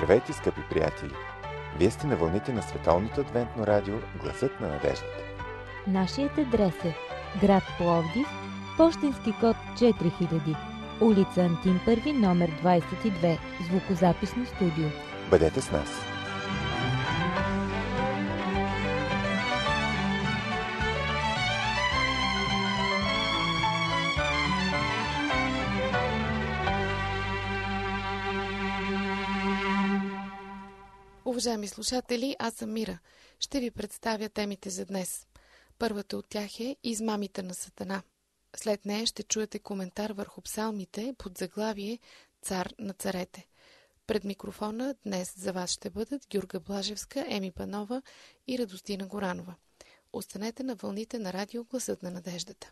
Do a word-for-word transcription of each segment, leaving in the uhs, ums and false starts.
Здравейте, скъпи приятели! Вие сте на вълните на Световното адвентно радио Гласът на надеждата. Нашият адрес е град Пловдив, пощенски код четири хиляди, улица Антим първи, номер двадесет и две, звукозаписно студио. Бъдете с нас! Уважаеми слушатели, аз съм Мира. Ще ви представя темите за днес. Първата от тях е измамите на Сатана. След нея ще чуете коментар върху псалмите под заглавие Цар на царете. Пред микрофона днес за вас ще бъдат Гюрга Блажевска, Еми Панова и Радостина Горанова. Останете на вълните на радио Гласът на надеждата.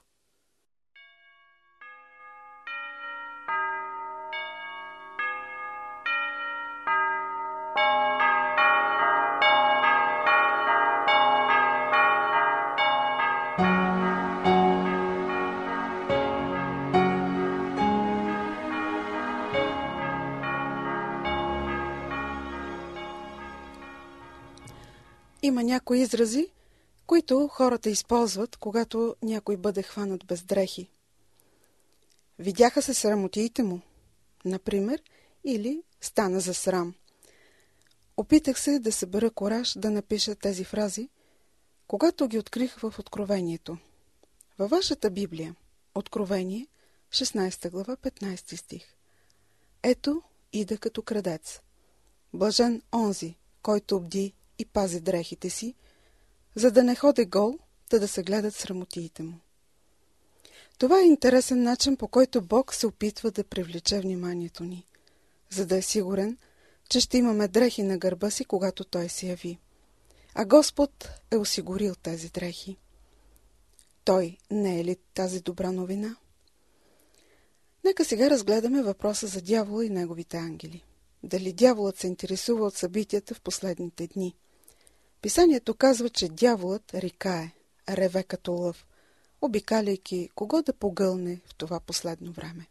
Има някои изрази, които хората използват, когато някой бъде хванат без дрехи. Видяха се срамотиите му, например, или стана за срам. Опитах се да събера кораж да напиша тези фрази, когато ги открих в Откровението. Във вашата Библия, Откровение, шестнадесета глава, петнадесети стих. Ето, ида като крадец. Блажен онзи, който бди и пази дрехите си, за да не ходи гол, та да се гледат срамотиите му. Това е интересен начин, по който Бог се опитва да привлече вниманието ни, за да е сигурен, че ще имаме дрехи на гърба си, когато Той се яви. А Господ е осигурил тези дрехи. Той не е ли тази добра новина? Нека сега разгледаме въпроса за дявола и неговите ангели. Дали дяволът се интересува от събитията в последните дни? Писанието казва, че дяволът рикае, реве като лъв, обикаляйки кого да погълне в това последно време.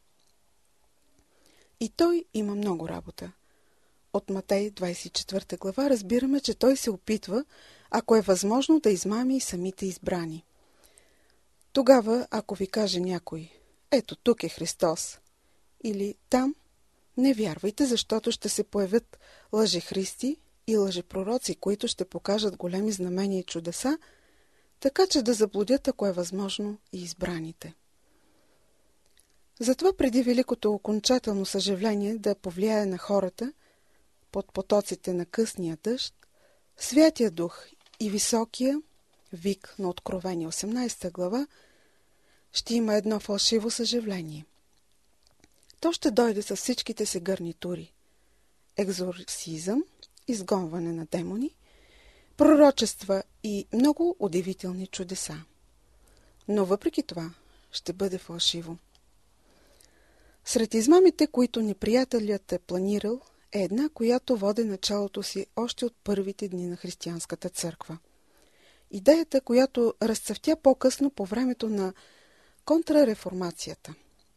И той има много работа. От Матей двадесет и четвърта глава разбираме, че той се опитва, ако е възможно, да измами и самите избрани. Тогава, ако ви каже някой, ето тук е Христос, или там, не вярвайте, защото ще се появят лъжехристи и лъжепророци, които ще покажат големи знамения и чудеса, така че да заблудят, ако е възможно, и избраните. Затова преди великото окончателно съживление да повлияе на хората, под потоците на късния дъжд, Святия Дух и високия вик на Откровение осемнадесета глава ще има едно фалшиво съживление. То ще дойде с всичките си гарнитури. Екзорсизъм, изгонване на демони, пророчества и много удивителни чудеса. Но въпреки това ще бъде фалшиво. Сред измамите, които неприятелят е планирал, е една, която води началото си още от първите дни на християнската църква. Идеята, която разцъфтя по-късно по времето на контрареформацията.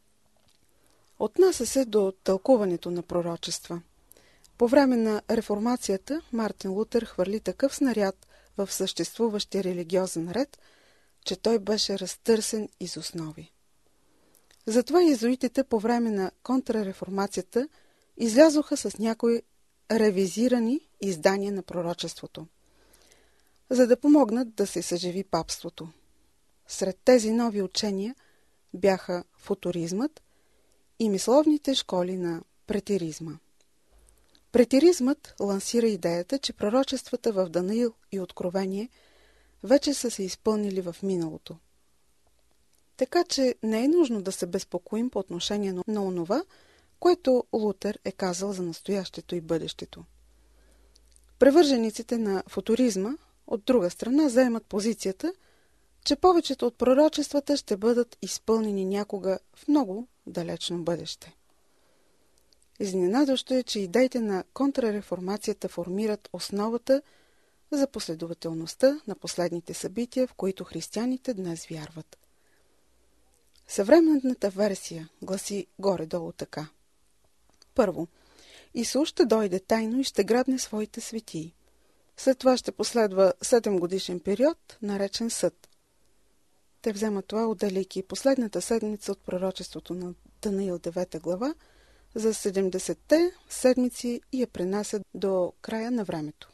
Отнася се до тълкуването на пророчества. По време на реформацията Мартин Лутер хвърли такъв снаряд в съществуващия религиозен ред, че той беше разтърсен из основи. Затова иезуитите по време на контрареформацията излязоха с някои ревизирани издания на пророчеството, за да помогнат да се съживи папството. Сред тези нови учения бяха футуризмът и мисловните школи на претеризма. Претеризмът лансира идеята, че пророчествата в Данаил и Откровение вече са се изпълнили в миналото. Така че не е нужно да се безпокоим по отношение на онова, което Лутер е казал за настоящето и бъдещето. Превържениците на футуризма, от друга страна, заемат позицията, че повечето от пророчествата ще бъдат изпълнени някога в много далечно бъдеще. Изненадващо е, че идеите на контрареформацията формират основата за последователността на последните събития, в които християните днес вярват. Съвременната версия гласи горе-долу така. Първо, Исус ще дойде тайно и ще грабне своите светии. След това ще последва седемгодишен период, наречен съд. Те вземат това, отделяйки последната седмица от пророчеството на Даниил девета глава за седемдесетте седмици и я пренасят до края на времето.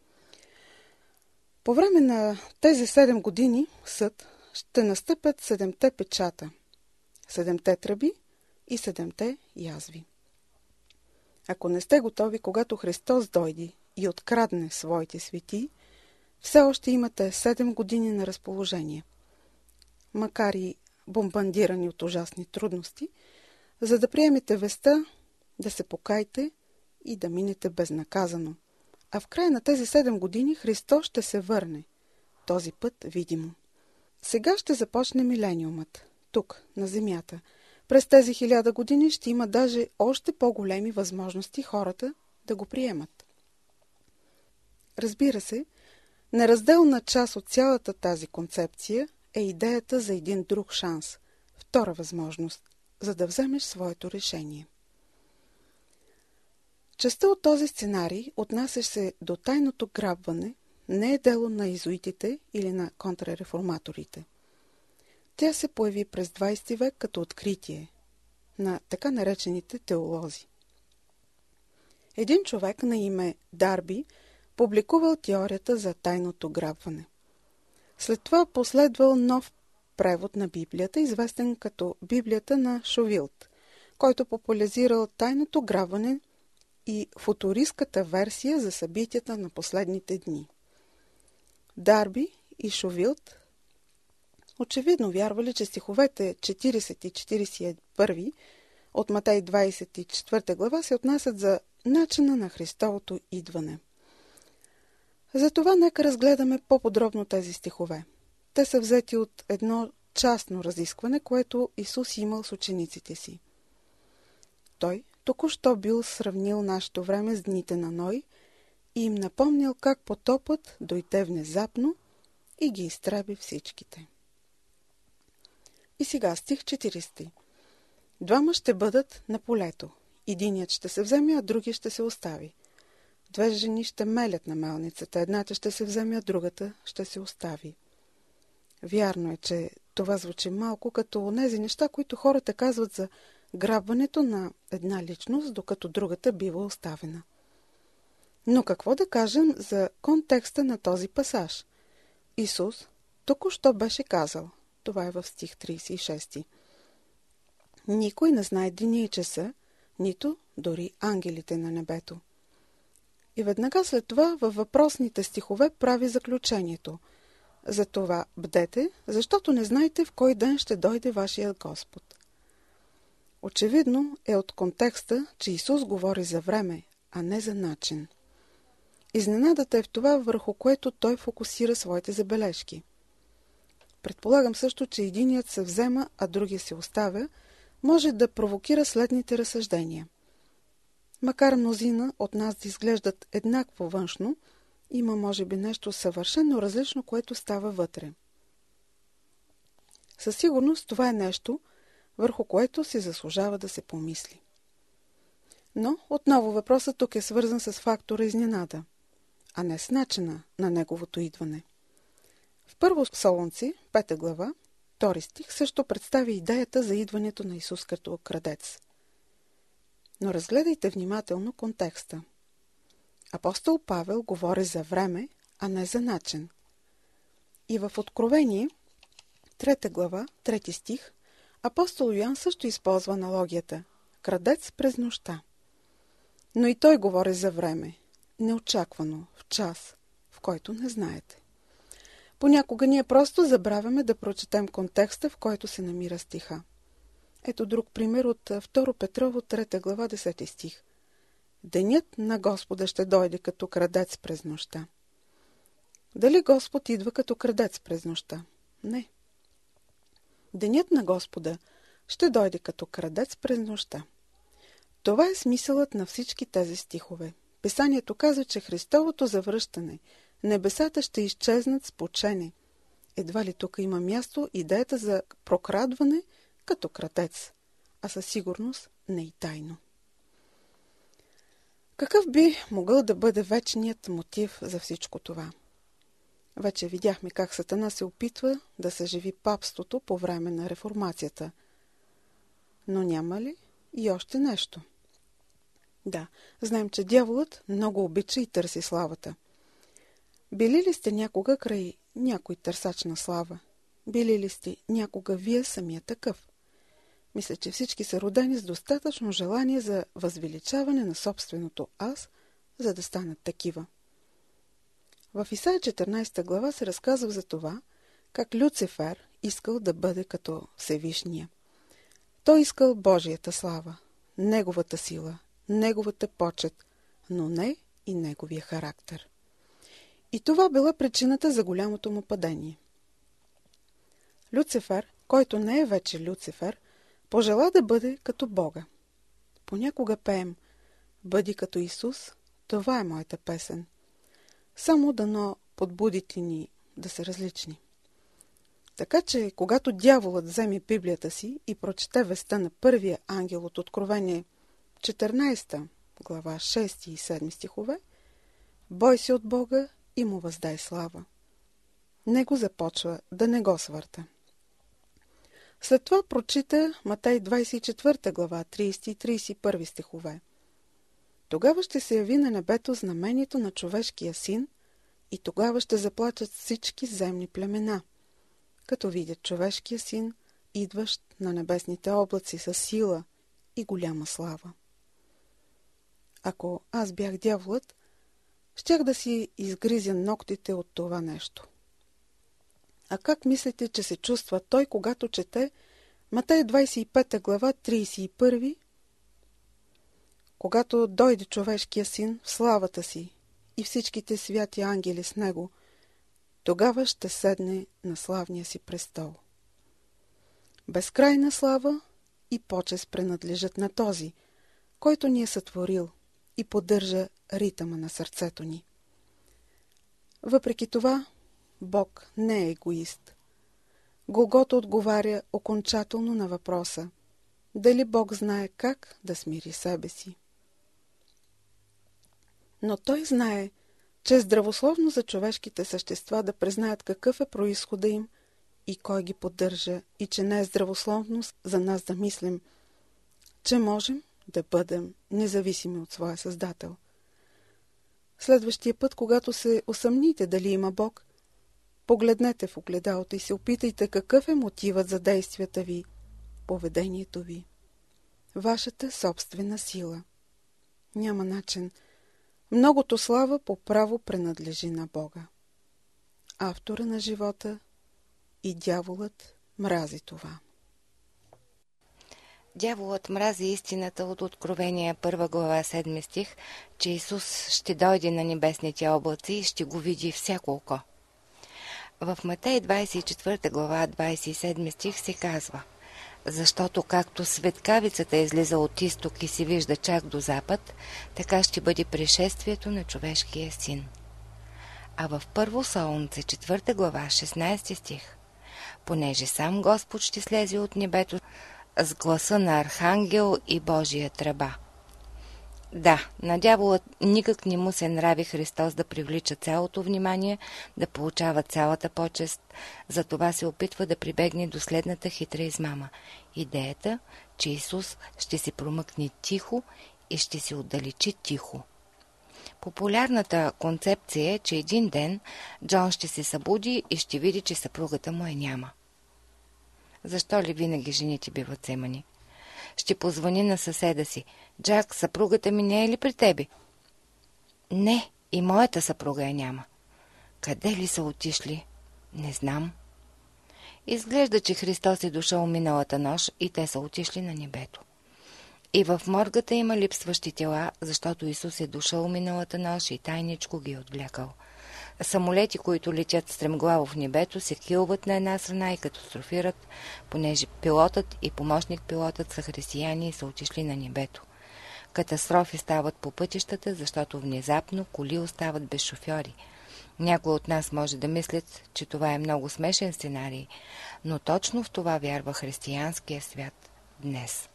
По време на тези седем години съд ще настъпят седемте печата, седемте тръби и седемте язви. Ако не сте готови, когато Христос дойде и открадне своите светии, все още имате седем години на разположение. Макар и бомбардирани от ужасни трудности, за да приемете веста, да се покайте и да минете безнаказано. А в края на тези седем години Христос ще се върне, този път видимо. Сега ще започне милениумът, тук, на земята. През тези хиляда години ще има даже още по-големи възможности хората да го приемат. Разбира се, неразделна част от цялата тази концепция е идеята за един друг шанс, втора възможност, за да вземеш своето решение. Частта от този сценарий, отнасящ се до тайното грабване, не е дело на изуитите или на контрареформаторите. Тя се появи през двайсети век като откритие на така наречените теолози. Един човек на име Дарби публикувал теорията за тайното грабване. След това последвал нов превод на Библията, известен като Библията на Шовилт, който популяризирал тайното грабване и футуристската версия за събитията на последните дни. Дарби и Шовилт очевидно вярвали, че стиховете четирийсети и четирийсет и първи от Матей двайсет и четвърта глава се отнасят за начина на Христовото идване. Затова нека разгледаме по-подробно тези стихове. Те са взети от едно частно разискване, което Исус имал с учениците си. Той току-що бил сравнил нашето време с дните на Ной и им напомнял как потопът дойде внезапно и ги изтреби всичките. И сега стих четирийсети. Двама ще бъдат на полето. Единият ще се вземе, а другият ще се остави. Две жени ще мелят на мелницата. Едната ще се вземе, а другата ще се остави. Вярно е, че това звучи малко като онези неща, които хората казват за грабването на една личност, докато другата бива оставена. Но какво да кажем за контекста на този пасаж? Исус току-що беше казал, това е в стих трийсет и шести. Никой не знае деня и часа, нито дори ангелите на небето. И веднага след това във въпросните стихове прави заключението. Затова бдете, защото не знаете в кой ден ще дойде вашият Господ. Очевидно е от контекста, че Исус говори за време, а не за начин. Изненадата е в това, върху което той фокусира своите забележки. Предполагам също, че единият се взема, а другия се оставя, може да провокира следните разсъждения. Макар мнозина от нас да изглеждат еднакво външно, има може би нещо съвършено различно, което става вътре. Със сигурност това е нещо, върху което се заслужава да се помисли. Но отново въпросът тук е свързан с фактора изненада, а не с начина на неговото идване. В Първо Солунци, пета глава, втори стих, също представи идеята за идването на Исус като крадец. Но разгледайте внимателно контекста. Апостол Павел говори за време, а не за начин. И в Откровение, трета глава, трети стих, апостол Йоан също използва аналогията – крадец през нощта. Но и той говори за време, неочаквано, в час, в който не знаете. Понякога ние просто забравяме да прочетем контекста, в който се намира стиха. Ето друг пример от Второ Петрово, трета глава, десети стих. Денят на Господа ще дойде като крадец през нощта. Дали Господ идва като крадец през нощта? Не. Денят на Господа ще дойде като крадец през нощта. Това е смисълът на всички тези стихове. Писанието казва, че Христовото завръщане, небесата ще изчезнат с почене. Едва ли тук има място идеята за прокрадване като крадец, а със сигурност не и тайно. Какъв би могъл да бъде вечният мотив за всичко това? Вече видяхме как Сатана се опитва да съживи папството по време на реформацията. Но няма ли и още нещо? Да, знаем, че дяволът много обича и търси славата. Били ли сте някога край някой търсач на слава? Били ли сте някога вие самия такъв? Мисля, че всички са родени с достатъчно желание за възвеличаване на собственото аз, за да станат такива. В Исаия четиринадесета глава се разказва за това, как Люцифер искал да бъде като Всевишния. Той искал Божията слава, неговата сила, неговата почет, но не и неговия характер. И това била причината за голямото му падение. Люцифер, който не е вече Люцифер, пожела да бъде като Бога. Понякога пеем: бъди като Исус, това е моята песен. Само дано подбудите ни да са различни. Така че, когато дяволът вземе Библията си и прочете веста на първия ангел от Откровение четиринадесета глава шести и седми стихове, бой се от Бога и му въздай слава. Него започва да не го свърта. След това прочита Матей двадесет и четвърта глава тридесети и тридесет и първи стихове. Тогава ще се яви на небето знамението на човешкия син и тогава ще заплачат всички земни племена, като видят човешкия син, идващ на небесните облаци с сила и голяма слава. Ако аз бях дяволът, щях да си изгризя ногтите от това нещо. А как мислите, че се чувства той, когато чете Матей двадесет и пета глава тридесет и първи? Когато дойде човешкия син в славата си и всичките святи ангели с него, тогава ще седне на славния си престол. Безкрайна слава и почест принадлежат на този, който ни е сътворил и поддържа ритъма на сърцето ни. Въпреки това, Бог не е егоист. Голгота отговаря окончателно на въпроса: дали Бог знае как да смири себе си? Но Той знае, че е здравословно за човешките същества да признаят какъв е произхода им и кой ги поддържа, и че не е здравословно за нас да мислим, че можем да бъдем независими от своя Създател. Следващия път, когато се усъмните дали има Бог, погледнете в огледалото и се опитайте какъв е мотивът за действията ви, поведението ви, вашата собствена сила. Няма начин. Многото слава по право принадлежи на Бога. Автора на живота и дяволът мрази това. Дяволът мрази истината от Откровение първа глава седми стих, че Исус ще дойде на небесните облаци и ще го види всяко око. В Матей двадесет и четвърта глава двадесет и седми стих се казва: защото както светкавицата излиза от изток и се вижда чак до запад, така ще бъде пришествието на човешкия син. А в Първо Солунце четвърта глава шестнадесети стих: понеже сам Господ ще слезе от небето с гласа на архангел и Божия тръба. Да, на дяволът никак не му се нрави Христос да привлича цялото внимание, да получава цялата почест, затова се опитва да прибегне до следната хитра измама. Идеята, че Исус ще се промъкне тихо и ще се отдалечи тихо. Популярната концепция е, че един ден Джон ще се събуди и ще види, че съпругата му е няма. Защо ли винаги жените биват вземани? Ще позвъни на съседа си: Джак, съпругата ми не е ли при тебе? Не, и моята съпруга я няма. Къде ли са отишли? Не знам. Изглежда, че Христос е дошъл миналата нощ и те са отишли на небето. И в моргата има липсващи тела, защото Исус е дошъл миналата нощ и тайничко ги е отвлякал. Самолети, които летят стремглаво в небето, се килват на една страна и катастрофират, понеже пилотът и помощник-пилотът са християни и са отишли на небето. Катастрофи стават по пътищата, защото внезапно коли остават без шофьори. Някои от нас може да мислят, че това е много смешен сценарий, но точно в това вярва християнския свят днес.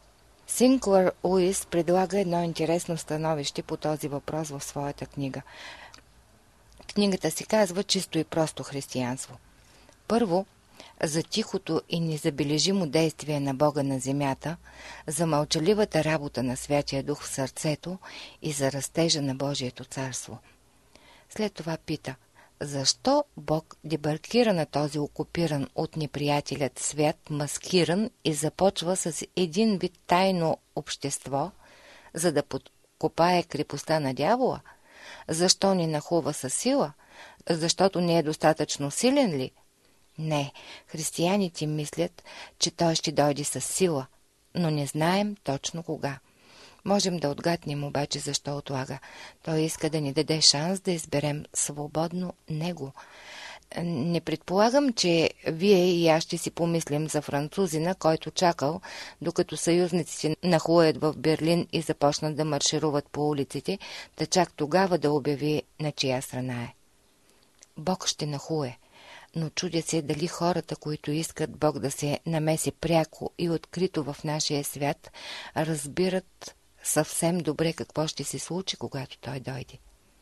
Синклър Уис предлага едно интересно становище по този въпрос в своята книга. Книгата си казва "Чисто и просто християнство". Първо, за тихото и незабележимо действие на Бога на земята, за мълчаливата работа на Святия Дух в сърцето и за растежа на Божието царство. След това пита: защо Бог дебаркира на този окупиран от неприятелят свят, маскиран, и започва с един вид тайно общество, за да подкопае крепостта на дявола? Защо ни нахува със сила? Защото не е достатъчно силен ли? Не, християните мислят, че той ще дойде със сила, но не знаем точно кога. Можем да отгатнем обаче защо отлага. Той иска да ни даде шанс да изберем свободно него. Не предполагам, че вие и аз ще си помислим за французина, който чакал, докато съюзниците нахлуят в Берлин и започнат да маршируват по улиците, да чак тогава да обяви на чия страна е. Бог ще нахлуе, но чудя се дали хората, които искат Бог да се намеси пряко и открито в нашия свят, разбират съвсем добре какво ще се случи, когато той дойде.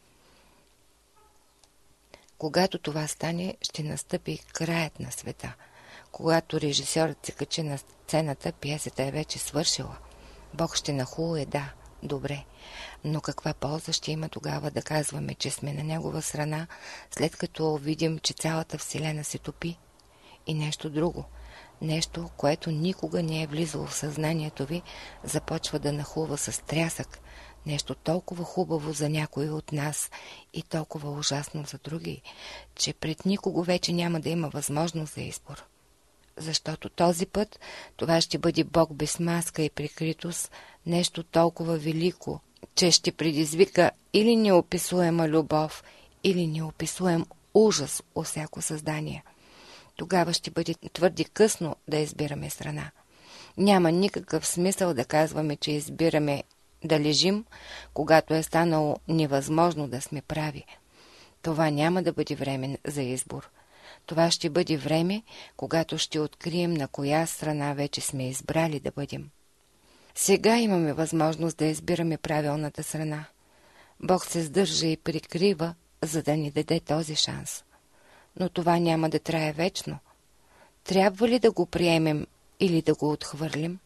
Когато това стане, ще настъпи краят на света. Когато режисьорът се качи на сцената, пиесата е вече свършила. Бог ще нахлуе, да, добре. Но каква полза ще има тогава да казваме, че сме на негова страна, след като видим, че цялата вселена се топи? И нещо друго. Нещо, което никога не е влизало в съзнанието ви, започва да нахлува с трясък. Нещо толкова хубаво за някой от нас и толкова ужасно за други, че пред никого вече няма да има възможност за избор. Защото този път това ще бъде Бог без маска и прикритост, нещо толкова велико, че ще предизвика или неописуема любов, или неописуем ужас у всяко създание. Тогава ще бъде твърде късно да избираме страна. Няма никакъв смисъл да казваме, че избираме да лежим, когато е станало невъзможно да сме прави. Това няма да бъде време за избор. Това ще бъде време, когато ще открием на коя страна вече сме избрали да бъдем. Сега имаме възможност да избираме правилната страна. Бог се сдържа и прикрива, за да ни даде този шанс. Но това няма да трае вечно. Трябва ли да го приемем или да го отхвърлим?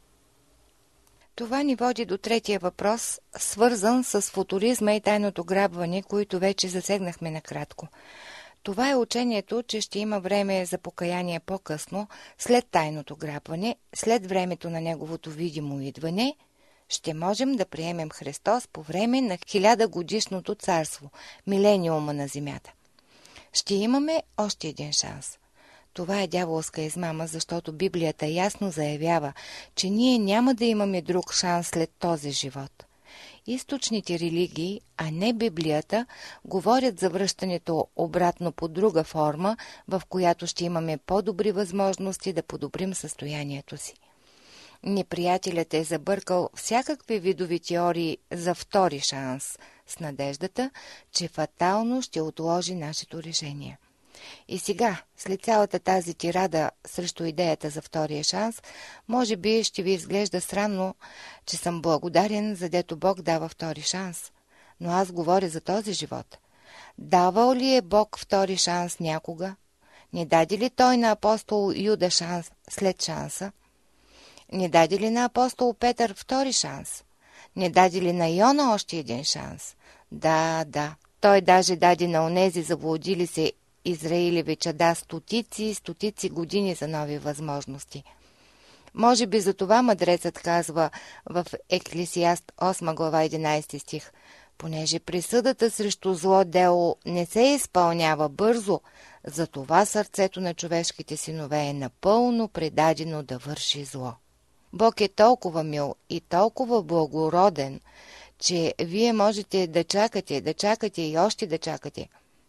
Това ни води до третия въпрос, свързан с футуризма и тайното грабване, които вече засегнахме накратко. Това е учението, че ще има време за покаяние по-късно, след тайното грабване, след времето на неговото видимо идване, ще можем да приемем Христос по време на хилядагодишното царство, милениума на земята. Ще имаме още един шанс. Това е дяволска измама, защото Библията ясно заявява, че ние няма да имаме друг шанс след този живот. Източните религии, а не Библията, говорят за връщането обратно по друга форма, в която ще имаме по-добри възможности да подобрим състоянието си. Неприятелят е забъркал всякакви видови теории за втори шанс, с надеждата, че фатално ще отложи нашето решение. И сега, след цялата тази тирада срещу идеята за втория шанс, може би ще ви изглежда странно, че съм благодарен, задето Бог дава втори шанс. Но аз говоря за този живот. Давал ли е Бог втори шанс някога? Не даде ли той на апостол Юда шанс след шанса? Не даде ли на апостол Петър втори шанс? Не даде ли на Йона още един шанс? Да, да. Той даже даде на онези заблудили се Израилеви чада стотици и стотици години за нови възможности. Може би за това мъдрецът казва в Еклесиаст осма глава единайсети стих: понеже присъдата срещу зло дело не се изпълнява бързо, затова сърцето на човешките синове е напълно предадено да върши зло. Бог е толкова мил и толкова благороден, че вие можете да чакате, да чакате и още да чакате.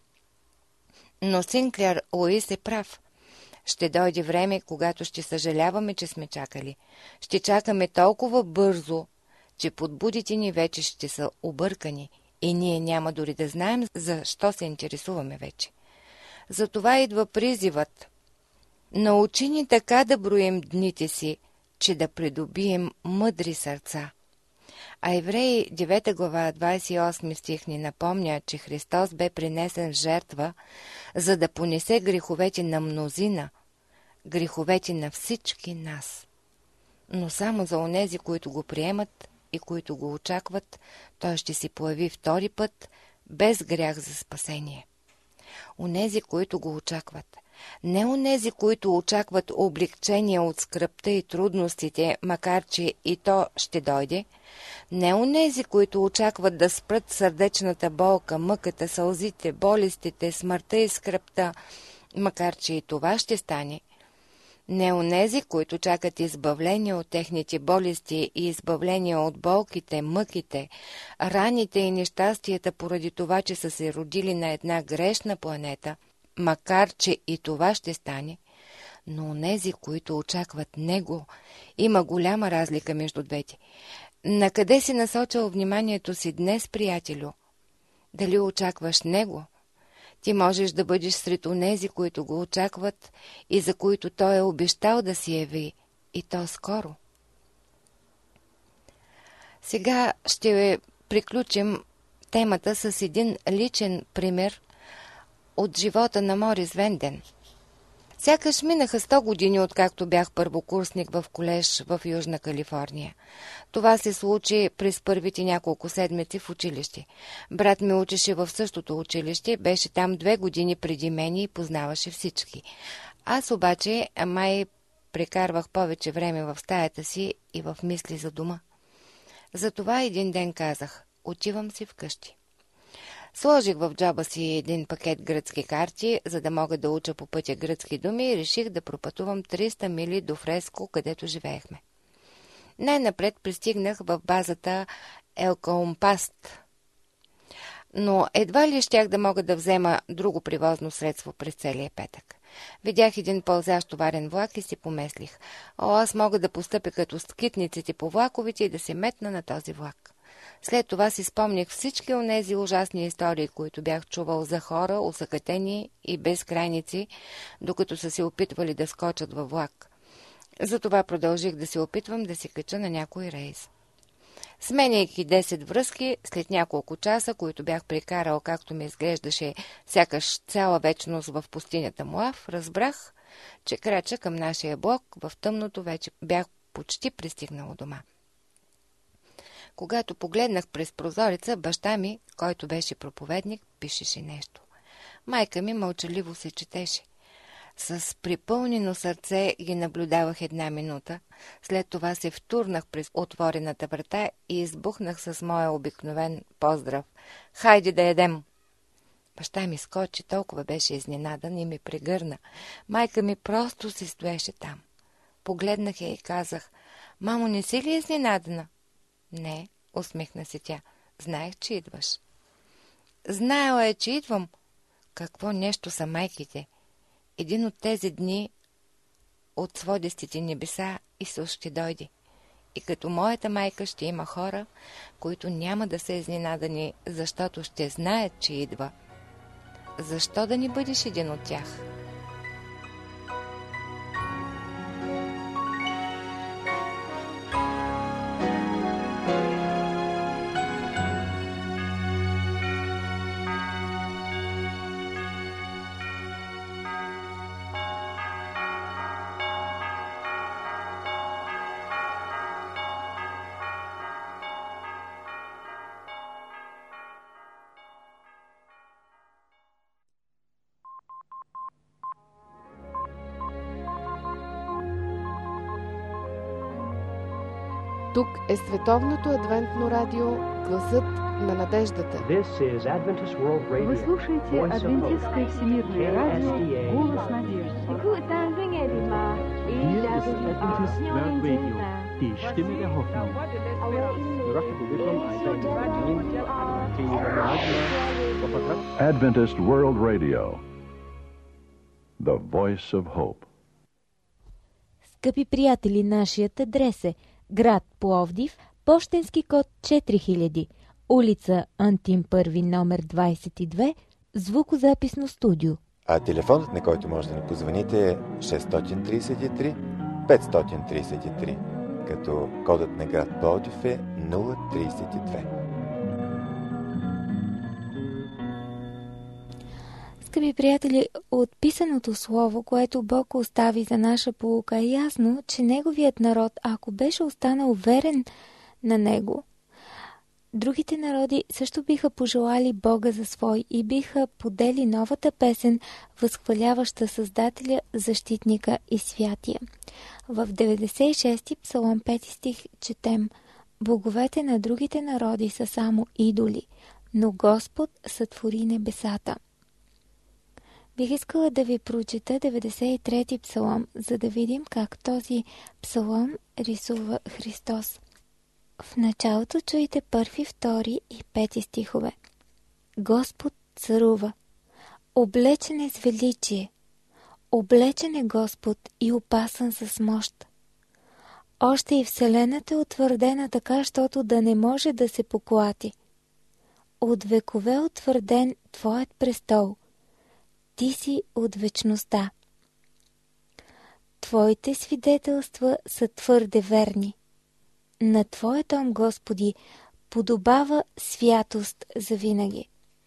Но Синклър Уис е прав. Ще дойде време, когато ще съжаляваме, че сме чакали. Ще чакаме толкова бързо, че подбудите ни вече ще са объркани и ние няма дори да знаем защо се интересуваме вече. Затова идва призивът: научи ни така да броим дните си, че да придобием мъдри сърца. А Евреи девета глава двадесет и осми стих ни напомня, че Христос бе принесен в жертва, за да понесе греховете на мнозина, греховете на всички нас. Но само за онези, които го приемат и които го очакват, той ще се появи втори път, без грях за спасение. Онези, които го очакват. Не онези, които очакват облегчение от скръбта и трудностите, макар че и то ще дойде. Не онези, които очакват да спрат сърдечната болка, мъката, сълзите, болестите, смъртта и скръбта, макар че и това ще стане. Не онези, които чакат избавление от техните болести и избавление от болките, мъките, раните и нещастията поради това, че са се родили на една грешна планета, макар че и това ще стане, но онези, които очакват Него, има голяма разлика между двете. Накъде си насочил вниманието си днес, приятелю? Дали очакваш Него? Ти можеш да бъдеш сред онези, които го очакват и за които Той е обещал да си яви, и то скоро. Сега ще приключим темата с един личен пример от живота на Морис Венден. Сякаш минаха сто години, откакто бях първокурсник в колеж в Южна Калифорния. Това се случи през първите няколко седмици в училище. Брат ми учеше в същото училище, беше там две години преди мен и познаваше всички. Аз обаче май прекарвах повече време в стаята си и в мисли за дома. Затова един ден казах: отивам си вкъщи. Сложих в джоба си един пакет гръцки карти, за да мога да уча по пътя гръцки думи, и реших да пропътувам триста мили до Фреско, където живеехме. Най-напред пристигнах в базата Елкаумпаст, но едва ли щях да мога да взема друго превозно средство през целия петък. Видях един пълзящ товарен влак и си помислих: о, аз мога да постъпя като скитниците по влаковите и да се метна на този влак. След това си спомних всички онези ужасни истории, които бях чувал за хора, усъкатени и безкрайници, докато са се опитвали да скочат във влак. Затова продължих да се опитвам да се кача на някой рейс. Сменяйки десет връзки, след няколко часа, които бях прекарал, както ми изглеждаше сякаш цяла вечност в пустинята Моав, разбрах, че крача към нашия блок. В тъмното вече бях почти пристигнал дома. Когато погледнах през прозореца, баща ми, който беше проповедник, пишеше нещо. Майка ми мълчаливо се четеше. С припълнено сърце ги наблюдавах една минута, след това се втурнах през отворената врата и избухнах с моя обикновен поздрав: хайде да ядем! Баща ми скочи, толкова беше изненадан и ме прегърна. Майка ми просто си стоеше там. Погледнах я и казах: мамо, не си ли изненадана? Не, усмихна се тя. Знаех, че идваш. Знаела е, че идвам. Какво нещо са майките? Един от тези дни от сводестите небеса Исус ще дойде. И като моята майка ще има хора, които няма да са изненадани, защото ще знаят, че идва. Защо да не бъдеш един от тях? Тук е Световното адвентно радио, гласът на надеждата. Вы слушаете Адвентистское всемирное радио «Голос надежды». Die Stimme der Hoffnung. Adventist World Radio, the voice of hope. Скъпи приятели, нашият адрес е град Пловдив, пощенски код четири хиляди, улица Антим първи, номер двадесет и две, звукозаписно студио. А телефонът, на който може да ни позвоните, е шест три три пет три три. като кодът на град Пловдив е нула тридесет и две. Скъпи приятели, от писаното слово, което Бог остави за наша поука, е ясно, че неговият народ, ако беше останал верен на него, другите народи също биха пожелали Бога за свой и биха подели новата песен, възхваляваща Създателя, защитника и святия. В деветдесет и шести псалом пети стих четем: «Боговете на другите народи са само идоли, но Господ сътвори небесата». Бих искала да ви прочета деветдесет и трети псалом, за да видим как този псалом рисува Христос. В началото чуйте първи, втори и пети стихове. Господ царува, облечен е с величие, облечен е Господ и опасан с мощ. Още и вселената е утвърдена така, щото да не може да се поклати. От векове утвърден Твоят престол, Ти си от вечността. Твоите свидетелства са твърде верни. На Твоя дом, Господи, подобава святост завинаги.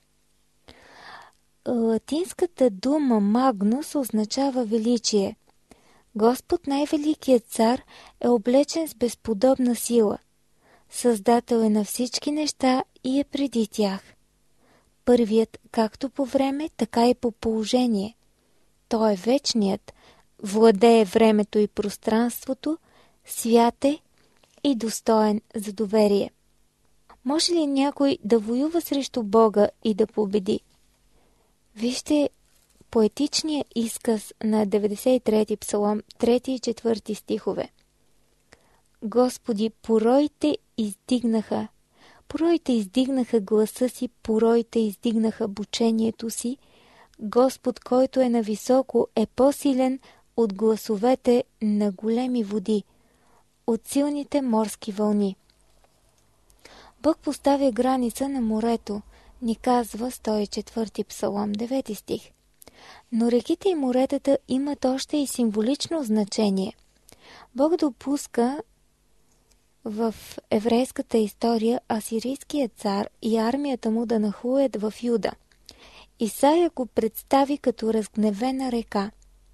Латинската дума Магнус означава величие. Господ, най-великият цар, е облечен с безподобна сила. Създател е на всички неща и е преди тях. Първият както по време, така и по положение. Той е вечният, владее времето и пространството, свят е и достоен за доверие. Може ли някой да воюва срещу Бога и да победи? Вижте поетичния изказ на деветдесет и трети псалом, трети и четвърти стихове. Господи, пороите издигнаха, пороите издигнаха гласа си, пороите издигнаха бучението си. Господ, който е нависоко, е по-силен от гласовете на големи води, от силните морски вълни. Бог поставя граница на морето, ни казва сто и четвърти псалом, девети стих. Но реките и моретата имат още и символично значение. Бог допуска в еврейската история асирийският цар и армията му да нахлуят в Юда. Исаия го представи като разгневена река.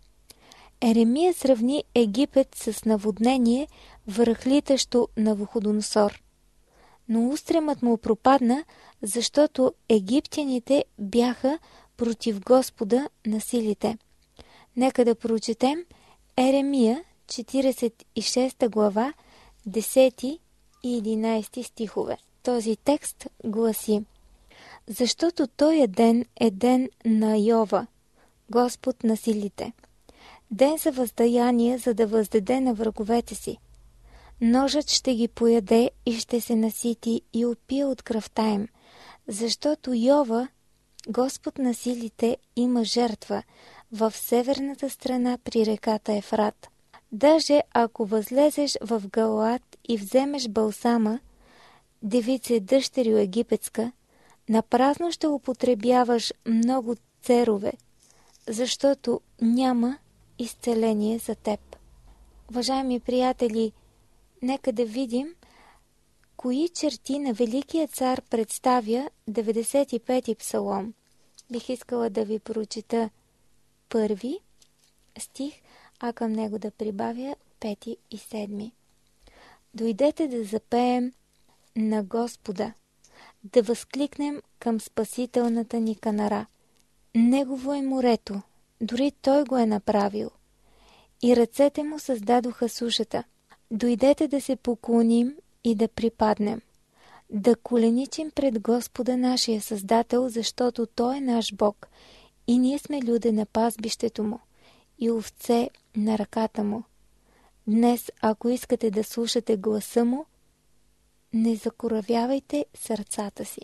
Еремия сравни Египет с наводнение, връхлитащо Навуходоносор. Но устремът му пропадна, защото египтяните бяха против Господа на силите. Нека да прочетем Еремия, четиридесет и шеста глава, десети и единайсети стихове. Този текст гласи: защото този ден е ден на Йова, Господ на силите. Ден за въздаяние, за да въздаде на враговете си. Ножът ще ги пояде и ще се насити и опие от кръвта им, защото Йова, Господ на силите, има жертва в северната страна при реката Ефрат. Даже ако възлезеш в Галаат и вземеш Балсама, девице дъщерю египетска, напразно ще употребяваш много церове, защото няма изцеление за теб. Уважаеми приятели, нека да видим кои черти на Великия цар представя деветдесет и пети псалом. Бих искала да ви прочита първи стих, а към него да прибавя пети и седми. Дойдете да запеем на Господа, да възкликнем към спасителната ни канара. Негово е морето, дори той го е направил. И ръцете му създадоха сушата. Дойдете да се поклоним и да припаднем, да коленичим пред Господа нашия Създател, защото Той е наш Бог и ние сме люде на пазбището му и овце на ръката му. Днес, ако искате да слушате гласа му, не закоравявайте сърцата си.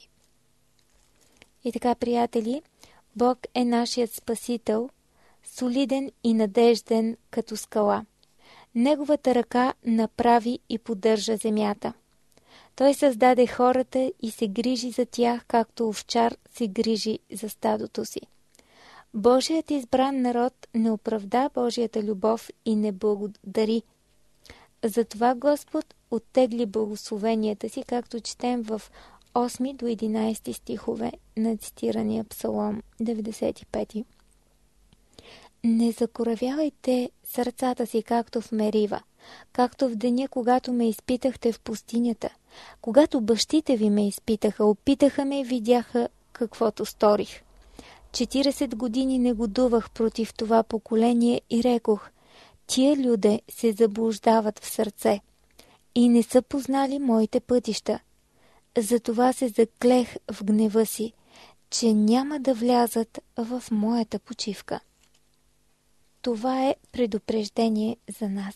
И така, приятели, Бог е нашият Спасител, солиден и надежден като скала. Неговата ръка направи и поддържа земята. Той създаде хората и се грижи за тях, както овчар се грижи за стадото си. Божият избран народ не оправда Божията любов и не благодари. Затова Господ оттегли благословенията си, както четем в осми до единайсети стихове на цитирания Псалом деветдесет и пети. Не закоравявайте сърцата си, както в Мерива, както в деня, когато ме изпитахте в пустинята, когато бащите ви ме изпитаха, опитаха ме и видяха каквото сторих. четиридесет години негодувах против това поколение и рекох: тия люде се заблуждават в сърце и не са познали моите пътища. Затова се заклех в гнева си, че няма да влязат в моята почивка. Това е предупреждение за нас.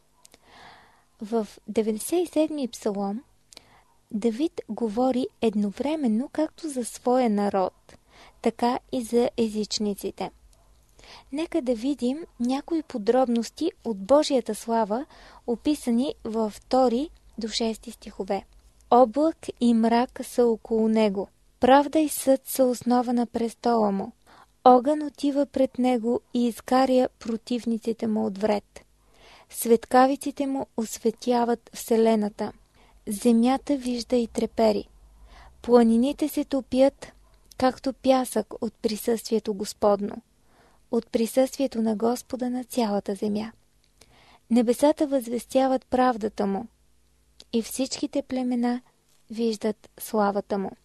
В деветдесет и седми псалом Давид говори едновременно както за своя народ, така и за езичниците. Нека да видим някои подробности от Божията слава, описани във втори до шести стихове. Облак и мрак са около него, правда и съд са основа на престола му. Огън отива пред него и изгаря противниците му от вред. Светкавиците му осветяват вселената. Земята вижда и трепери. Планините се топят, както пясък от присъствието Господно, от присъствието на Господа на цялата земя. Небесата възвестяват правдата му и всичките племена виждат славата му.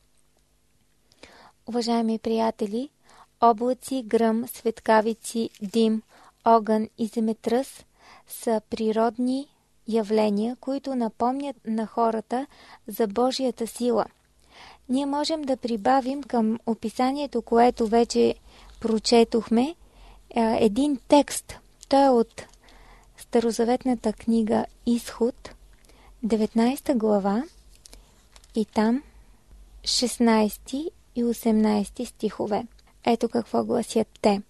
Уважаеми приятели, облаци, гръм, светкавици, дим, огън и земетръс са природни явления, които напомнят на хората за Божията сила. Ние можем да прибавим към описанието, което вече прочетохме, един текст. Той е от Старозаветната книга Изход, деветнайсета глава, и там шестнайсети и осемнайсети стихове. Ето какво гласят те.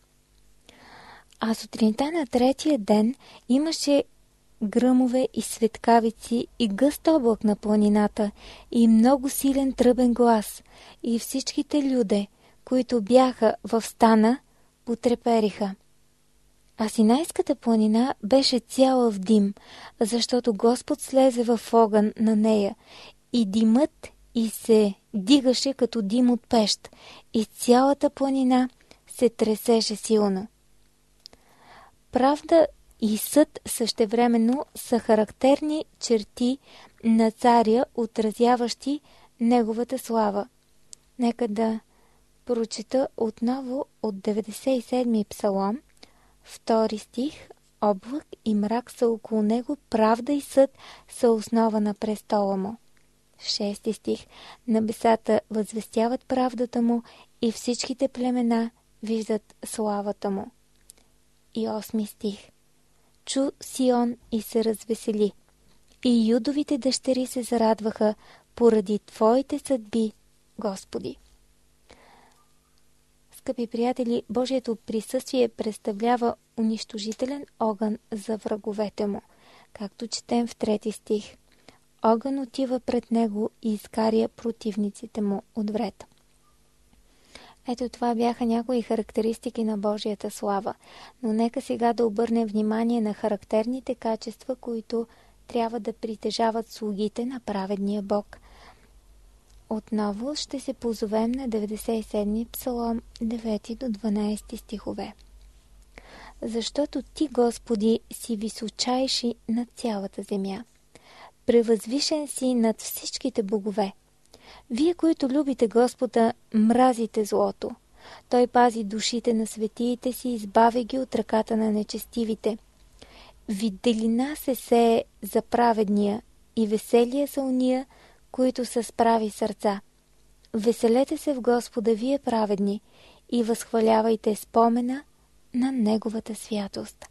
А сутринта на третия ден имаше гръмове и светкавици и гъст облак на планината и много силен тръбен глас, и всичките люде, които бяха в стана, потрепериха. А Синайската планина беше цяла в дим, защото Господ слезе в огън на нея, и димът и се дигаше като дим от пещ, и цялата планина се тресеше силно. Правда и съд същевременно са характерни черти на царя, отразяващи неговата слава. Нека да прочета отново от деветдесет и седми псалом, втори стих. Облак и мрак са около него, правда и съд са основа на престола му. Шести стих. Небесата възвестяват правдата му и всичките племена виждат славата му. И осми стих. Чу Сион и се развесели, и Юдовите дъщери се зарадваха поради Твоите съдби, Господи. Скъпи приятели, Божието присъствие представлява унищожителен огън за враговете му, както четем в трети стих. Огън отива пред него и изгаря противниците му от вред. Ето това бяха някои характеристики на Божията слава, но нека сега да обърнем внимание на характерните качества, които трябва да притежават слугите на праведния Бог. Отново ще се позовем на деветдесет и седми псалом, девети до дванайсети стихове. Защото Ти, Господи, си височайши над цялата земя. Превъзвишен си над всичките богове. Вие, които любите Господа, мразите злото. Той пази душите на светиите си, избавя ги от ръката на нечестивите. Виделина се сее за праведния и веселие са уния, които са с прави сърца. Веселете се в Господа, вие праведни, и възхвалявайте спомена на Неговата святост.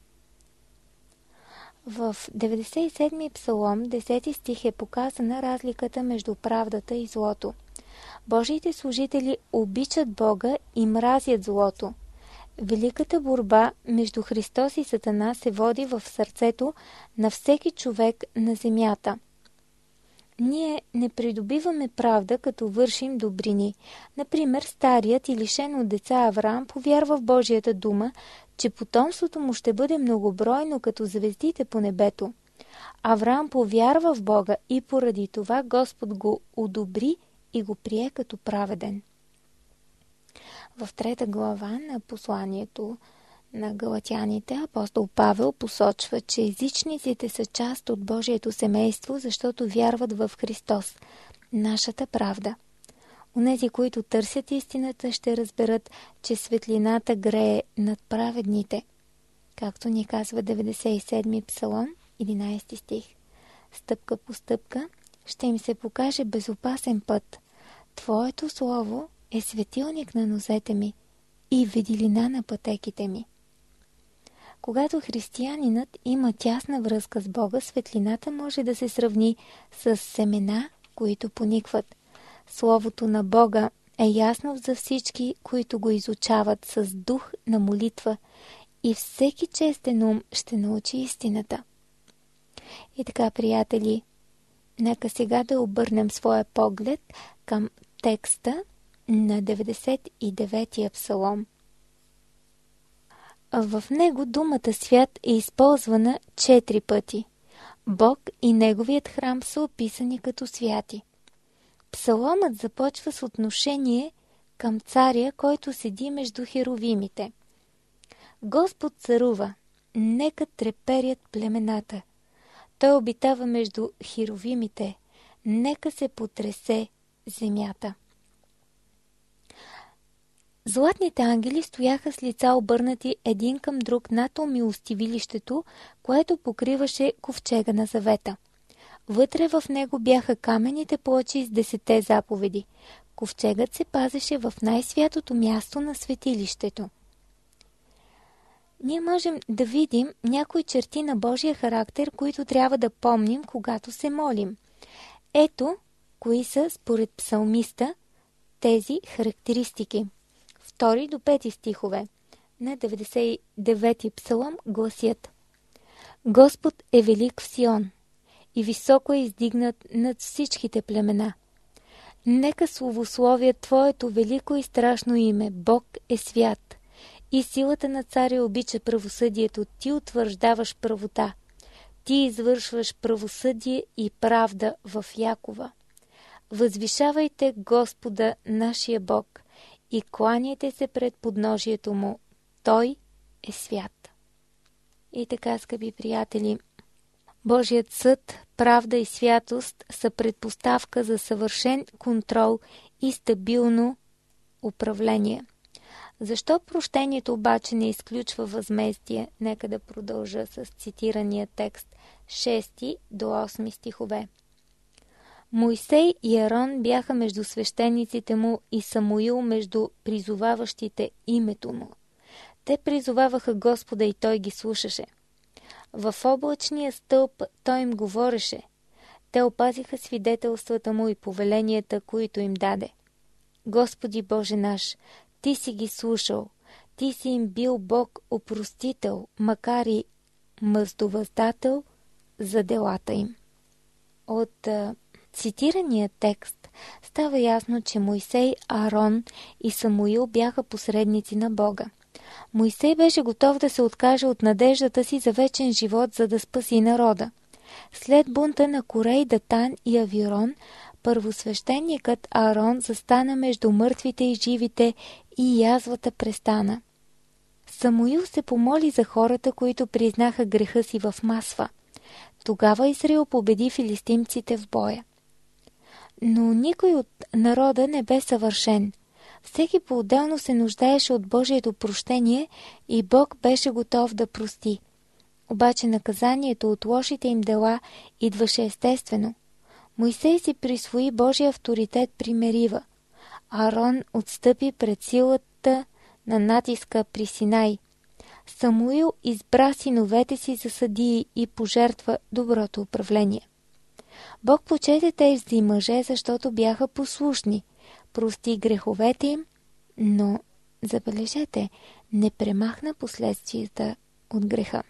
В деветдесет и седми псалом, десети стих е показана разликата между правдата и злото. Божиите служители обичат Бога и мразят злото. Великата борба между Христос и Сатана се води в сърцето на всеки човек на земята. Ние не придобиваме правда, като вършим добрини. Например, старият и лишен от деца Авраам повярва в Божията дума, че потомството му ще бъде многобройно като звездите по небето. Авраам повярва в Бога и поради това Господ го одобри и го прие като праведен. В трета глава на посланието на галатяните апостол Павел посочва, че езичниците са част от Божието семейство, защото вярват в Христос, нашата правда. Онези, които търсят истината, ще разберат, че светлината грее над праведните. Както ни казва деветдесет и седми псалом, единайсети стих. Стъпка по стъпка ще им се покаже безопасен път. Твоето слово е светилник на нозете ми и виделина на пътеките ми. Когато християнинът има тясна връзка с Бога, светлината може да се сравни с семена, които поникват. Словото на Бога е ясно за всички, които го изучават с дух на молитва, и всеки честен ум ще научи истината. И така, приятели, нека сега да обърнем своя поглед към текста на деветдесет и деветия псалом. В него думата свят е използвана четири пъти. Бог и неговият храм са описани като святи. Псаломът започва с отношение към царя, който седи между херовимите. Господ царува, нека треперят племената. Той обитава между херовимите, нека се потресе земята. Златните ангели стояха с лица обърнати един към друг над умилостивилището, което покриваше ковчега на завета. Вътре в него бяха каменните плочи с десетте заповеди. Ковчегът се пазеше в най-святото място на светилището. Ние можем да видим някои черти на Божия характер, които трябва да помним, когато се молим. Ето, кои са, според псалмиста, тези характеристики. Втори до пети стихове на деветдесет и девети псалом гласят: Господ е велик в Сион и високо е издигнат над всичките племена. Нека славословят Твоето велико и страшно име. Бог е свят и силата на царя обича правосъдието. Ти утвърждаваш правота. Ти извършваш правосъдие и правда в Якова. Възвишавайте Господа, нашия Бог, и кланяйте се пред подножието му. Той е свят. И така, скъпи приятели, Божият съд, правда и святост са предпоставка за съвършен контрол и стабилно управление. Защо прощението обаче не изключва възмездие? Нека да продължа с цитирания текст, шести до осми стихове. Мойсей и Арон бяха между свещениците му и Самуил между призоваващите името му. Те призоваваха Господа и той ги слушаше. В облачния стълб той им говореше. Те опазиха свидетелствата му и повеленията, които им даде. Господи Боже наш, Ти си ги слушал, Ти си им бил Бог опростител, макар и мъздовъздател за делата им. От а, цитирания текст става ясно, че Мойсей, Аарон и Самуил бяха посредници на Бога. Мойсей беше готов да се откаже от надеждата си за вечен живот, за да спаси народа. След бунта на Корей, Датан и Авирон, първосвещеникът Аарон застана между мъртвите и живите и язвата престана. Самуил се помоли за хората, които признаха греха си в Масва. Тогава Израил победи филистимците в боя. Но никой от народа не бе съвършен. Всеки по-отделно се нуждаеше от Божието прощение и Бог беше готов да прости. Обаче наказанието от лошите им дела идваше естествено. Мойсей си присвои Божия авторитет при Мерива. Аарон отстъпи пред силата на натиска при Синай. Самуил избра синовете си за съдии и пожертва доброто управление. Бог почете тези мъже, защото бяха послушни, прости греховете им, но, забележете, не премахна последствията от греха.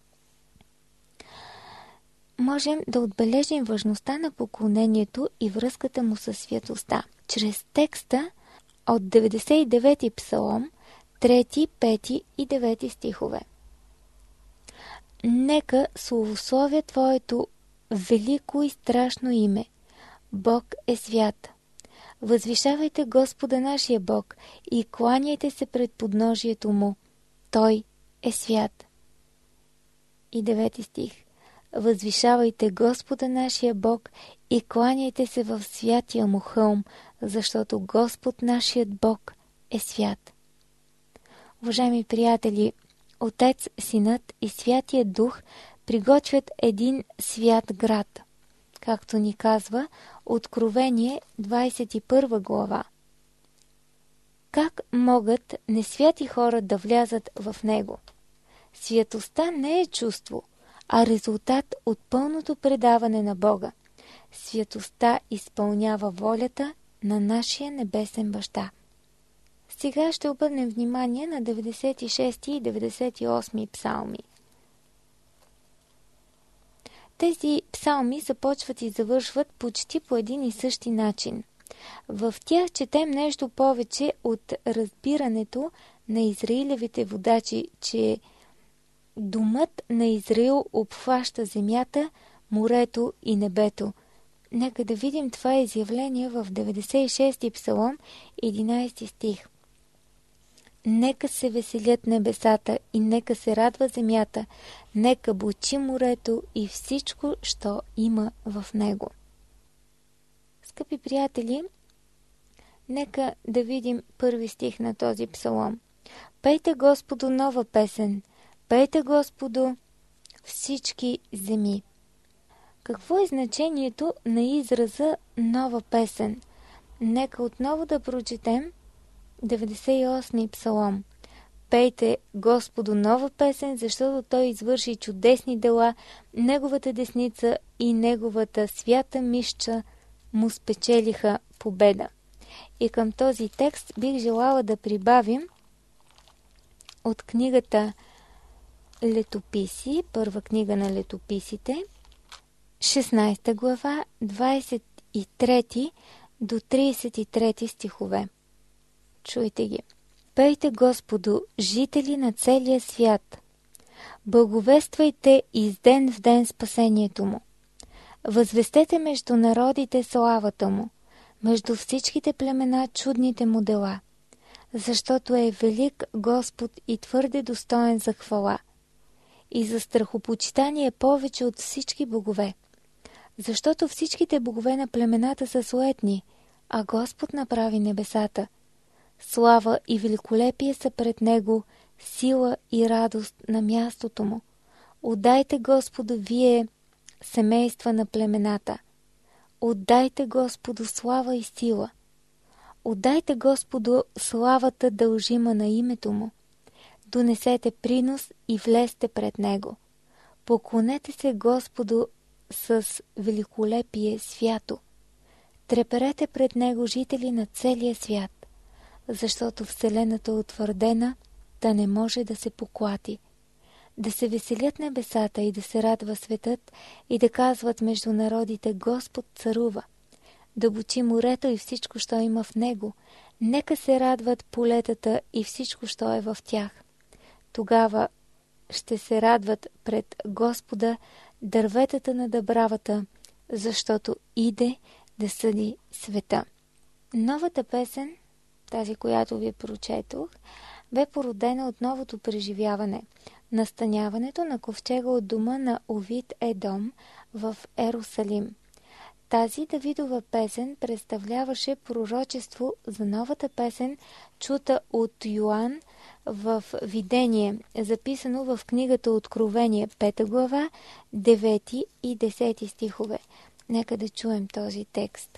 Можем да отбележим важността на поклонението и връзката му със святостта чрез текста от деветдесет и девети псалом, трети, пети и девети стихове. нека славословя Твоето велико и страшно име. Бог е свят. Възвишавайте Господа нашия Бог и кланяйте се пред подножието Му. Той е свят. И девети стих. Възвишавайте Господа нашия Бог и кланяйте се в святия Му хълм, защото Господ нашият Бог е свят. Уважаеми приятели, Отец, Синът и Святия Дух приготвят един свят град, както ни казва Откровение двадесет и първа глава. Как могат несвяти хора да влязат в него? Святостта не е чувство, а резултат от пълното предаване на Бога. Святостта изпълнява волята на нашия небесен баща. Сега ще обърнем внимание на деветдесет и шести и деветдесет и осми псалми. Тези псалми започват и завършват почти по един и същи начин. В тях четем нещо повече от разбирането на израилевите водачи, че домът на Израил обхваща земята, морето и небето. Нека да видим това изявление в деветдесет и шести псалом, единадесети стих. Нека се веселят небесата и нека се радва земята, нека бучи морето и всичко, що има в него. Скъпи приятели, нека да видим първи стих на този псалом. Пейте Господу нова песен, пейте Господу всички земи. Какво е значението на израза нова песен? Нека отново да прочетем деветдесет и осми псалом. Пейте Господу нова песен, защото Той извърши чудесни дела, Неговата десница и Неговата свята мишча му спечелиха победа. И към този текст бих желала да прибавим от книгата Летописи, първа книга на летописите, шестнадесета глава, двадесет и трети до тридесет и трети стихове. Чуйте ги. Пейте Господу, жители на целия свят. Благовествайте из ден в ден спасението Му. Възвестете между народите славата Му, между всичките племена чудните Му дела. Защото е велик Господ и твърде достоен за хвала. И за страхопочитание повече от всички богове. Защото всичките богове на племената са суетни, а Господ направи небесата. Слава и великолепие са пред Него, сила и радост на мястото Му. Отдайте Господу вие, семейства на племената. Отдайте Господу слава и сила. Отдайте Господу славата дължима на името Му. Донесете принос и влезте пред Него. Поклонете се Господу с великолепие свято. Треперете пред Него, жители на целия свят, защото вселената е утвърдена, да не може да се поклати. Да се веселят небесата и да се радва светът и да казват между народите Господ царува. Да бучи морето и всичко, що има в него. Нека се радват полетата и всичко, що е в тях. Тогава ще се радват пред Господа дърветата на дъбравата, защото иде да съди света. Новата песен, тази, която ви прочетох, бе породена от новото преживяване, настаняването на ковчега от дома на Овид Едом в Ерусалим. Тази Давидова песен представляваше пророчество за новата песен, чута от Йоан в видение, записано в книгата Откровение, пета глава, девети и десети стихове. Нека да чуем този текст.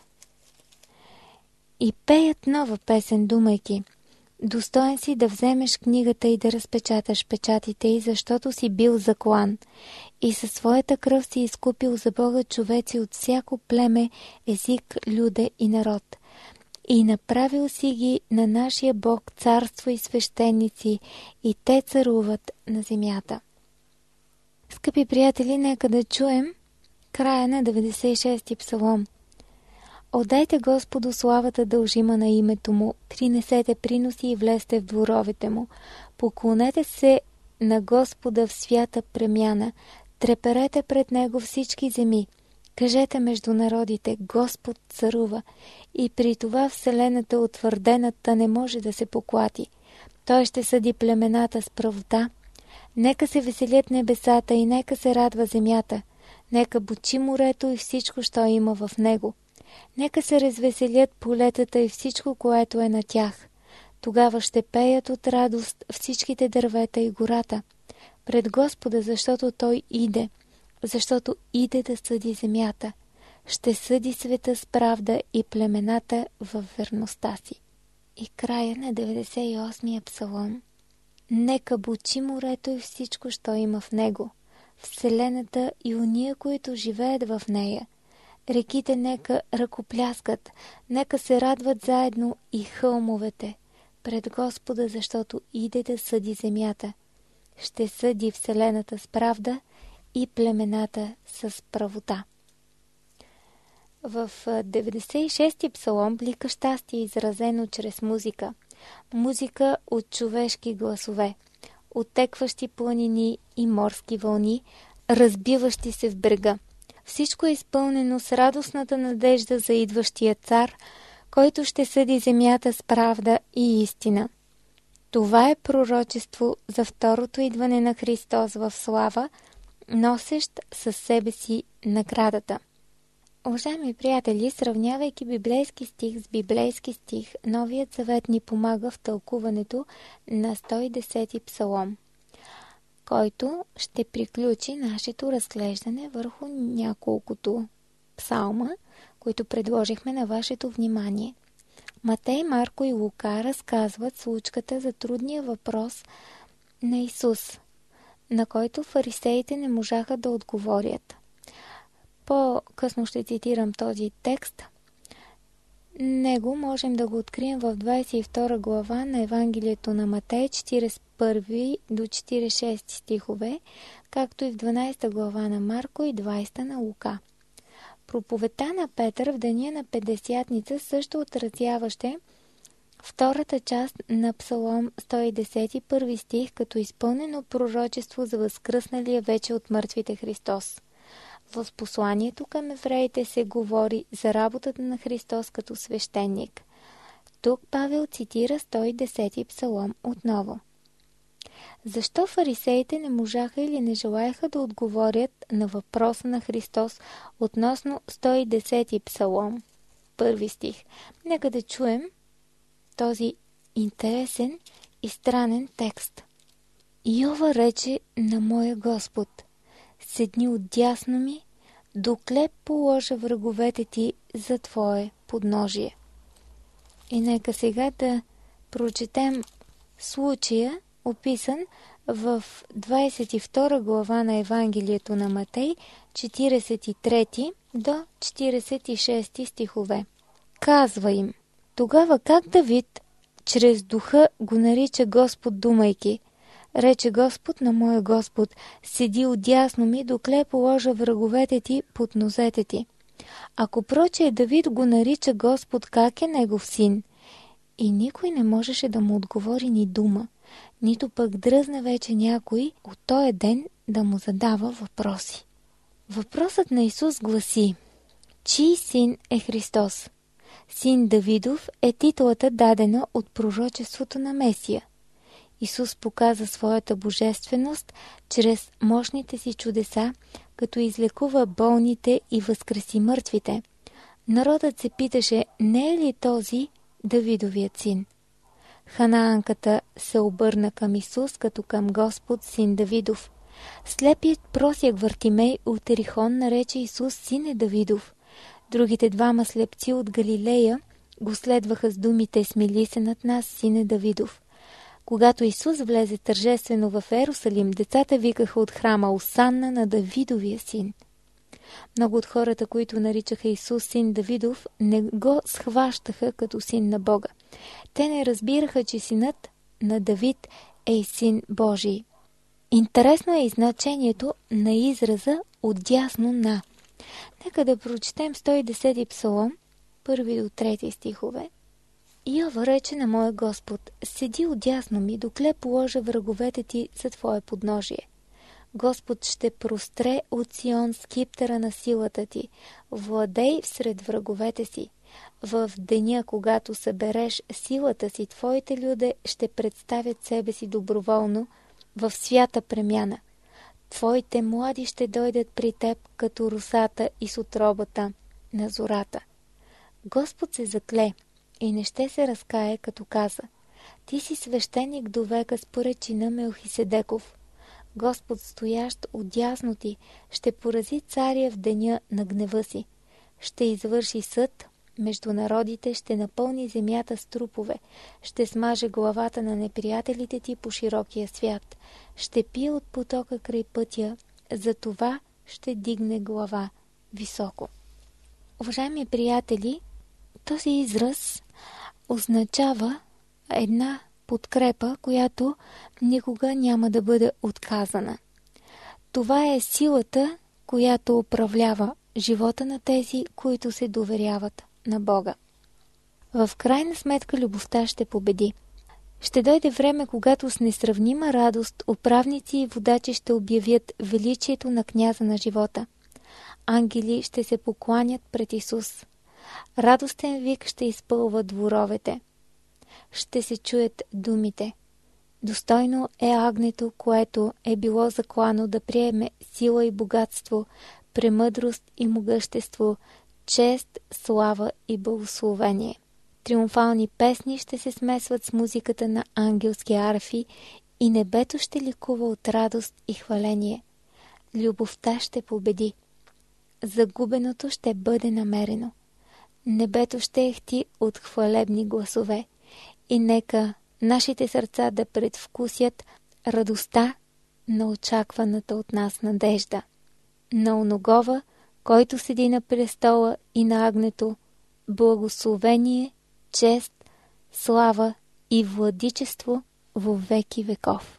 И пеят нова песен, думайки: достоен си да вземеш книгата и да разпечаташ печатите й, защото си бил заклан и със своята кръв си изкупил за Бога човеци от всяко племе, език, люде и народ. И направил си ги на нашия Бог царство и свещеници, и те царуват на земята. Скъпи приятели, нека да чуем края на деветдесет и шести псалом. Отдайте Господу славата дължима на името Му, принесете приноси и влезте в дворовете Му. Поклонете се на Господа в свята премяна. Треперете пред Него всички земи. Кажете между народите, Господ царува. И при това вселената утвърдената не може да се поклати. Той ще съди племената с правота. Нека се веселят небесата и нека се радва земята. Нека бучи морето и всичко, що има в него. Нека се развеселят полетата и всичко, което е на тях. Тогава ще пеят от радост всичките дървета и гората пред Господа, защото Той иде, защото иде да съди земята. Ще съди света с правда и племената във верността си. И края на деветдесет и осмия псалом. Нека бучи морето и всичко, що има в него, вселената и уния, които живеят в нея. Реките нека ръкопляскат, нека се радват заедно и хълмовете пред Господа, защото иде да съди земята. Ще съди вселената с правда и племената с правота. В деветдесет и шести псалом блика щастие, изразено чрез музика. Музика от човешки гласове, оттекващи планини и морски вълни, разбиващи се в брега. Всичко е изпълнено с радостната надежда за идващия цар, който ще съди земята с правда и истина. Това е пророчество за второто идване на Христос в слава, носещ със себе си наградата. Уважаеми приятели, сравнявайки библейски стих с библейски стих, Новият завет ни помага в тълкуването на сто и десети псалом, който ще приключи нашето разглеждане върху няколкото псалма, които предложихме на вашето внимание. Матей, Марко и Лука разказват случката за трудния въпрос на Исус, на който фарисеите не можаха да отговорят. По-късно ще цитирам този текст. Него можем да го открием в двадесет и втора глава на Евангелието на Матей, четиридесет и първи до четиридесет и шести стихове, както и в дванадесета глава на Марко и двадесета на Лука. Проповедта на Петър в деня на Петдесятница също отразяваше втората част на Псалом сто и десет, първи стих, като изпълнено пророчество за възкръсналия вече от мъртвите Христос. В посланието към евреите се говори за работата на Христос като свещеник. Тук Павел цитира сто и десети псалом отново. Защо фарисеите не можаха или не желаяха да отговорят на въпроса на Христос относно сто и десети псалом, първи стих? Нека да чуем този интересен и странен текст. Йова рече на моя Господ: седни отдясно ми, докле положа враговете ти за твое подножие. И нека сега да прочетем случая, описан в двадесет и втора глава на Евангелието на Матей, четиридесет и трети до четиридесет и шести стихове. Казва им: тогава как Давид чрез духа го нарича Господ, думайки: рече Господ на моя Господ, седи отдясно ми, докле положа враговете ти под нозете ти. Ако прочее Давид го нарича Господ, как е негов син? И никой не можеше да му отговори ни дума, нито пък дръзна вече някой от този ден да му задава въпроси. Въпросът на Исус гласи: чий син е Христос? Син Давидов е титлата, дадена от пророчеството на Месия. Исус показа своята божественост чрез мощните си чудеса, като излекува болните и възкреси мъртвите. Народът се питаше: не е ли този Давидовият син? Ханаанката се обърна към Исус като към Господ, син Давидов. Слепият просяк Вартимей от Ерихон нарече Исус сине Давидов. Другите двама слепци от Галилея го следваха с думите: смили се над нас, сине Давидов. Когато Исус влезе тържествено в Ерусалим, децата викаха от храма: Осанна на Давидовия син. Много от хората, които наричаха Исус син Давидов, не го схващаха като син на Бога. Те не разбираха, че синът на Давид е и син Божий. Интересно е и значението на израза отдясно на. Нека да прочетем сто и десети псалом, първи до трети стихове. Йова рече на моя Господ: седи отдясно ми, докле положа враговете ти за твое подножие. Господ ще простре от Сион скиптъра на силата ти, владей всред враговете си. В деня, когато събереш силата си, твоите люде ще представят себе си доброволно в свята премяна. Твоите млади ще дойдат при теб като росата и с утробата на зората. Господ се закле и не ще се разкае, като каза: ти си свещеник до века според чина Мелхиседеков. Господ, стоящ отдясно ти, ще порази царя в деня на гнева си. Ще извърши съд между народите, ще напълни земята с трупове, ще смаже главата на неприятелите ти по широкия свят, ще пие от потока край пътя, за това ще дигне глава високо. Уважаеми приятели, този израз означава една подкрепа, която никога няма да бъде отказана. Това е силата, която управлява живота на тези, които се доверяват на Бога. В крайна сметка любовта ще победи. Ще дойде време, когато с несравнима радост управници и водачи ще обявят величието на княза на живота. Ангели ще се покланят пред Исус. Радостен вик ще изпълва дворовете. Ще се чуят думите: достойно е агнето, което е било заклано да приеме сила и богатство, премъдрост и могъщество, чест, слава и благословение. Триумфални песни ще се смесват с музиката на ангелски арфи и небето ще ликува от радост и хваление. Любовта ще победи. Загубеното ще бъде намерено. Небето ще ехти от хвалебни гласове. И нека нашите сърца да предвкусят радостта на очакваната от нас надежда. На оногова, който седи на престола, и на агнето, благословение, чест, слава и владичество во веки веков.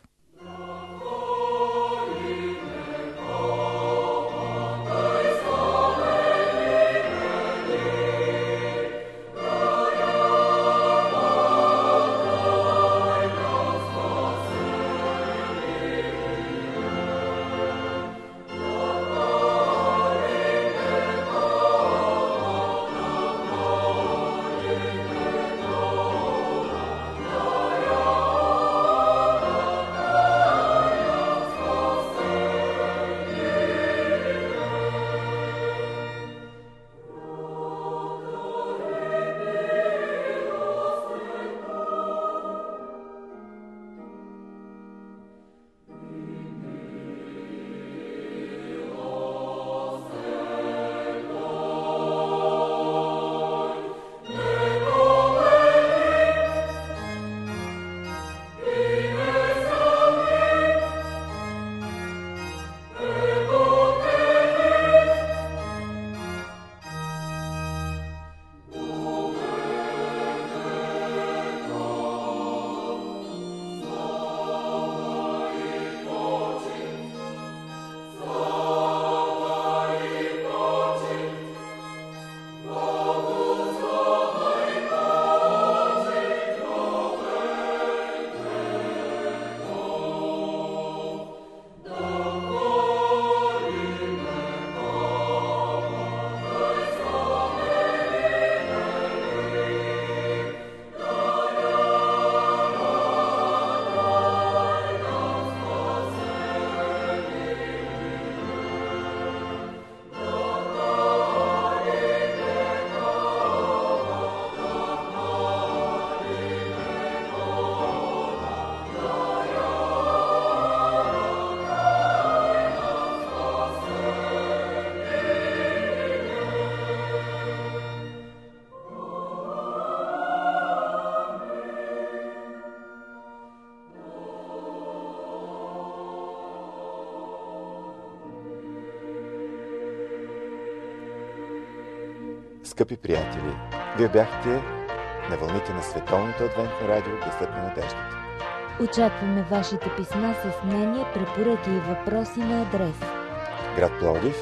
Скъпи приятели, вие бяхте на вълните на Световното адвентно радио Гласът на надеждата. Очакваме вашите писма с мнения, препоръки и въпроси на адрес: град Пловдив,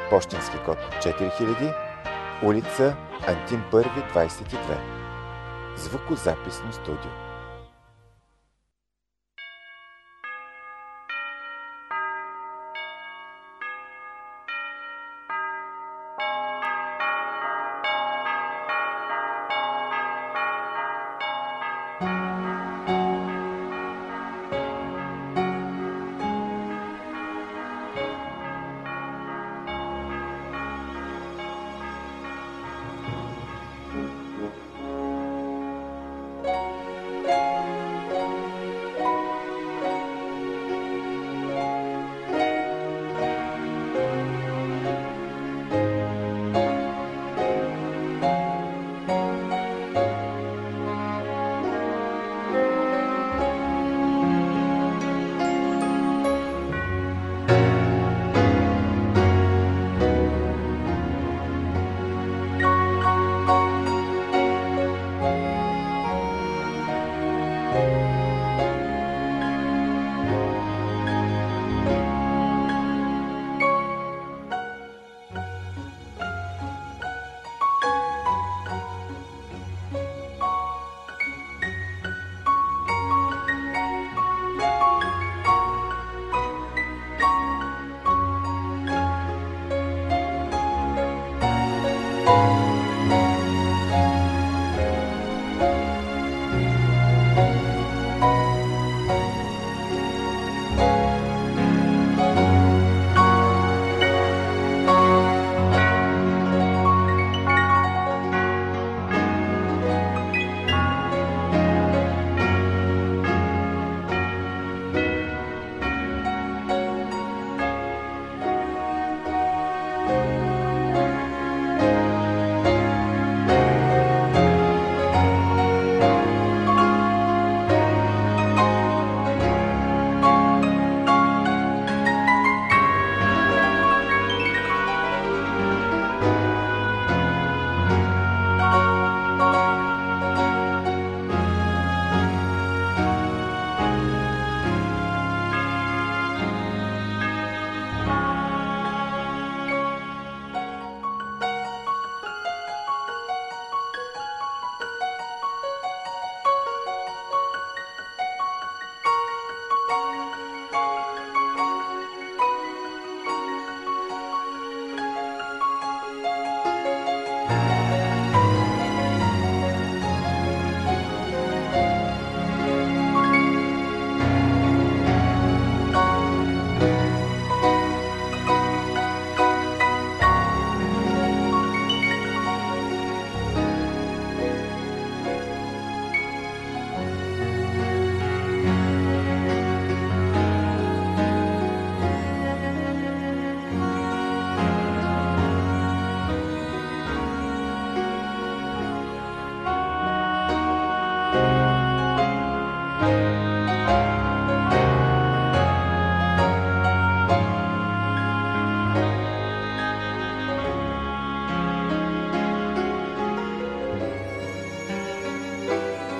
пощенски код четири хиляди, улица Антим първи, двадесет и две. звукозаписно студио.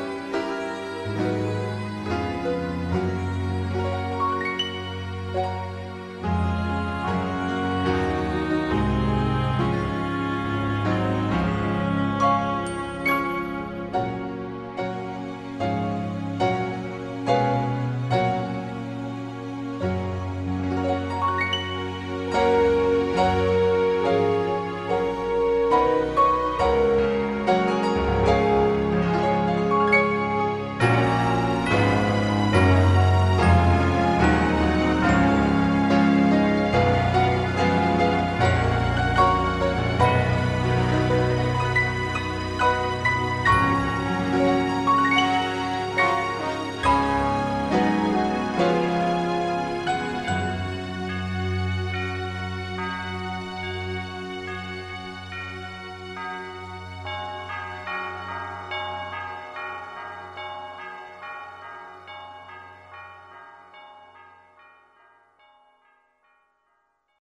Thank you.